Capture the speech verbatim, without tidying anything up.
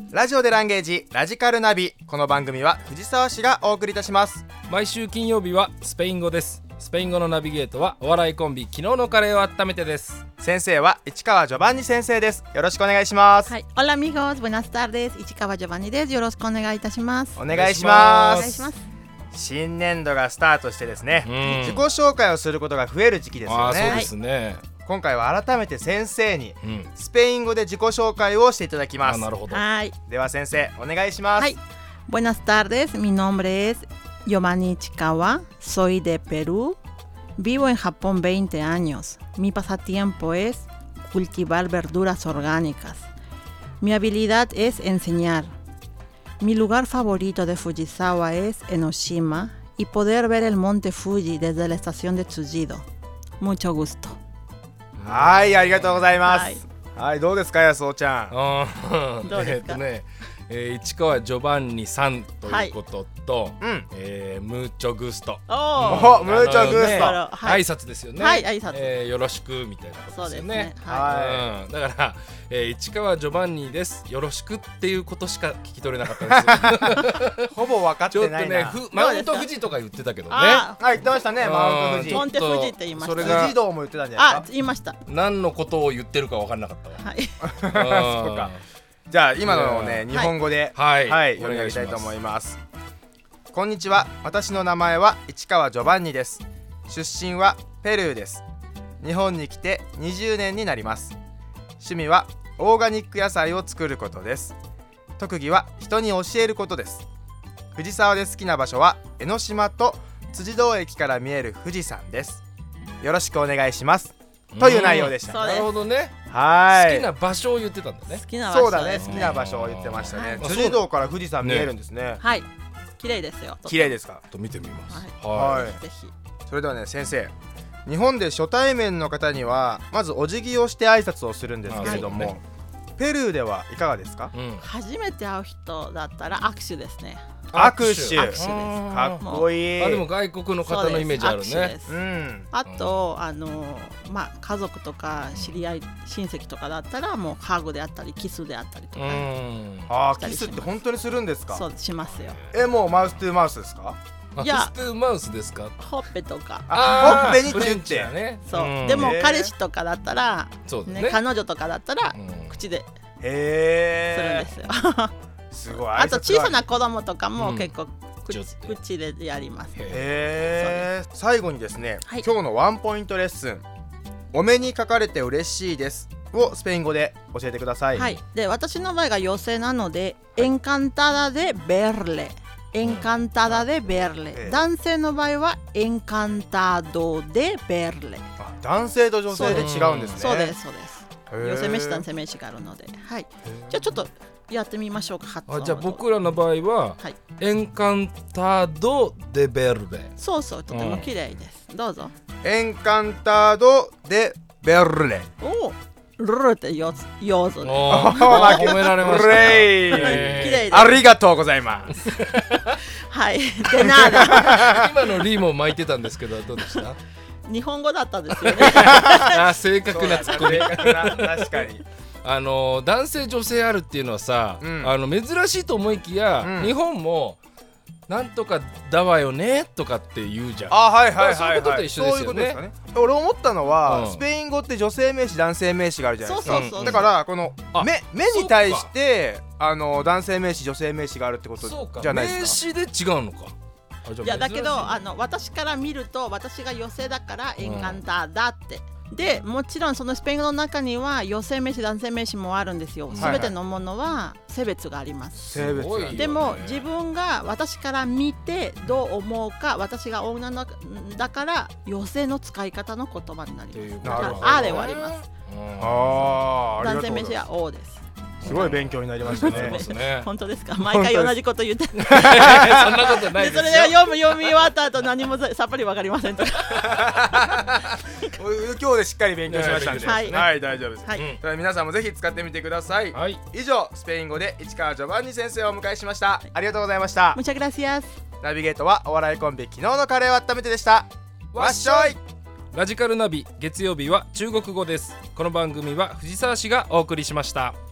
ラジオでランゲージラジカルナビ。この番組は藤沢市がお送りいたします。 毎週金曜日はスペイン語です。スペイン語のナビゲートはお笑いコンビ昨日のカレーを温めてです。 先生は市川ジョバンニ先生です。よろしくお願いします。 はい、Hola amigos, buenas tardes. 市川ジョバンニです。よろしくお願いいたします。 お願いします。 お願いします。 新年度がスタートしてですね、 うん、 自己紹介をすることが増える時期ですよね。 あ、そうですね。 今回は改めて先生にスペイン語で自己紹介をしていただきます。 あ、なるほど。 はい。 では先生お願いします。 はい。Buenas tardes. Mi nombre es Giovanni Ichikawa. Soy de Perú. Vivo en Japón veinte años. Mi pasatiempo es cultivar verduras orgánicas. Mi habilidad es enseñar. Mi lugar favorito de Fujisawa es Enoshima y poder ver el monte Fuji desde la estación de Tsujido. Mucho gusto. はい、ありがとうございます。 はい、 はい、どうですか、やすおちゃん。 あどうですか。 えーとねえー、市川ジョバンニさんということと、 はい、うん、 えー、ムーチョグスト。 おお、ムーチョグスト、 ね、挨拶ですよね。 はい、挨拶、 えー、よろしくみたいなことですよね。 そうですね。はい、うん、だから、えー、市川ジョバンニです。よろしくっていうことしか聞き取れなかったです。 ほぼ分かってないな。 ちょっとね、マウント富士とか言ってたけどね。 あ、言ってましたね、マウント富士。 モンテ富士って言いました。 それが富士道も言ってたんじゃないですか。 あ、言いました。 何のことを言ってるか分からなかったわ。 はい。 そうか。じゃあ今のをね、日本語で、 はい、 はい、読み上げたいと思います。こんにちは、私の名前は市川ジョバンニです。出身はペルーです。日本に来てにじゅうねんになります。趣味はオーガニック野菜を作ることです。特技は人に教えることです。藤沢で好きな場所は江ノ島と辻堂駅から見える富士山です。よろしくお願いします、という内容でした。 なるほどね。 はい、 好きな場所を言ってたんだね。 好きな場所、 そうだね、好きな場所を言ってましたね。辻堂から富士山見えるんですね。 はい、綺麗ですよ。 綺麗ですか。 と見てみます。 はい、 はい、 ぜひ。 それではね、先生、日本で初対面の方にはまずお辞儀をして挨拶をするんですけれども、はい、ペルーではいかがですか。 うん、初めて会う人だったら握手ですね。 握手、 握手です。 かっこいい。 あ、でも外国の方のイメージあるね。 うん、あと、あのまあ家族とか知り合い、親戚とかだったらもうハグであったりキスであったりとか。うん、 あー、キスって本当にするんですか。 そうしますよ。 え、もうマウストゥーマウスですか。 マウストゥーマウスですか。 ほっぺとか。 あ、ほっぺにチュッてね。 そう。でも彼氏とかだったら、ね、彼女とかだったら口で。 へー。するんですよ。すごい。あと小さな子供とかも結構口でやります。 へー。最後にですね、今日のワンポイントレッスン、お目にかかれて嬉しいですをスペイン語で教えてください。 はい。で、私の場合が女性なので、encantada de verle、encantada de verle。男性の場合は encantado de verle。 男性と女性で違うんですね。 そうですそうです。女性名詞男性名詞があるので、はい。じゃあちょっとやってみましょうか。発音。 あ、じゃあ僕らの場合は、はい、エンカンタード・デ・ベルレ。 そうそう、とても綺麗です。どうぞ。 エンカンタード・デ・ベルレ。 おお、ルルって要素で。 褒められました。綺麗です。 ありがとうございます。 はい。でなだ。 今のリーも巻いてたんですけど、どうでした？ 日本語だったんですよね。 あ、正確なツッコミ。 確かに。 あの男性女性あるっていうのはさ、うん、あの珍しいと思いきや、うん、日本もなんとかだわよねとかって言うじゃん。 あ、はいはいはい、はい、 そういうことと一緒ですよね。 かね。俺思ったのは、うん、スペイン語って女性名詞男性名詞があるじゃないですか。そうそうそう。だからこの目目に対してあの男性名詞女性名詞があるってことじゃないですか。 名詞で違うのか。 いやだけどあの私から見ると私が女性だからエンカンターだって、うん、でもちろんそのスペイン語の中には女性名詞男性名詞もあるんですよ。すべてのものは性別があります。 性別が、ね、 でも自分が私から見てどう思うか、私が女のだから女性の使い方の言葉になります。だからあで終わります。 あ、 男性名詞はおです。 すごい勉強になりましたね。 本当ですか。毎回同じこと言ってそんなことないですよ。 それで読む読み終わった後何もさっぱりわかりませんとか今日でしっかり勉強しましたんで、 はい、 はい、大丈夫です、はい、皆さんもぜひ使ってみてください、はい、以上スペイン語で市川ジョバンニ先生をお迎えしました、はい、ありがとうございました。 Muchas gracias。 ナビゲートはお笑いコンビ昨日のカレーを温めてでした。わっしょい。 ラジカルナビ月曜日は中国語です。この番組は藤沢市がお送りしました。